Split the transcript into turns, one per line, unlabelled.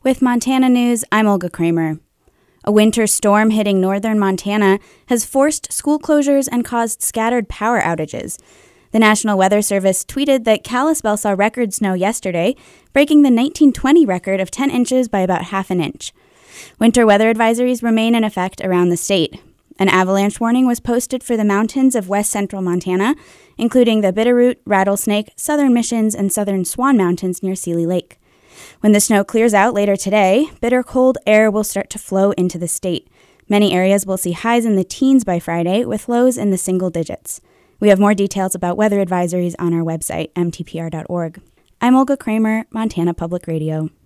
With Montana News, I'm Olga Kramer. A winter storm hitting northern Montana has forced school closures and caused scattered power outages. The National Weather Service tweeted that Kalispell saw record snow yesterday, breaking the 1920 record of 10 inches by about half an inch. Winter weather advisories remain in effect around the state. An avalanche warning was posted for the mountains of west central Montana, including the Bitterroot, Rattlesnake, Southern Missions, and Southern Swan Mountains near Seeley Lake. When the snow clears out later today, bitter cold air will start to flow into the state. Many areas will see highs in the teens by Friday, with lows in the single digits. We have more details about weather advisories on our website, mtpr.org. I'm Olga Kramer, Montana Public Radio.